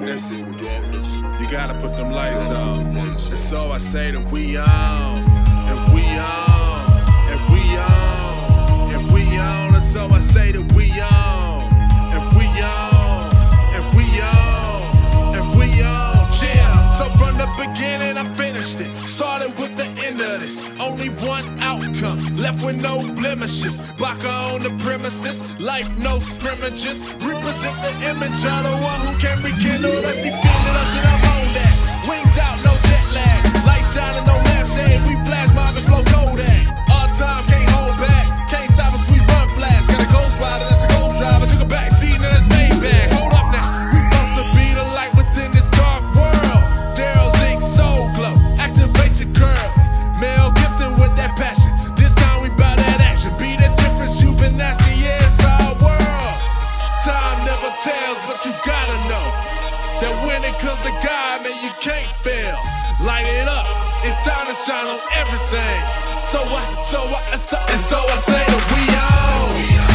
darkness, you gotta put them lights on. And so I say that we on, and we on, and we on, and we on. And so I say that we on, and we on, and we on, and we on. Yeah, so from the beginning I finished it. Started with the end of this. Only one outcome, left with no blemishes. Baka on the premises, life no scrimmages. Represent the image of the one who can rekindle us, defending us, and I'm on that. Wings out, no jet lag. Light shining, no lampshade. We flash mob and flow Kodak. All time can't hold back. Can't stop us, we run flash. Got a ghost rider, that's a ghost driver. Took a back seat and that's Maybach. Hold up now, we must have be the light within this dark world. Daryl Link, Soul Glow, activate your curls. Mel Gibson with that passion. This time we bout that action. Be the difference, you been asking, yeah, it's our world. Time never tells, but you gotta know that when it comes to God, man, you can't fail. Light it up, it's time to shine on everything. So I say that we on.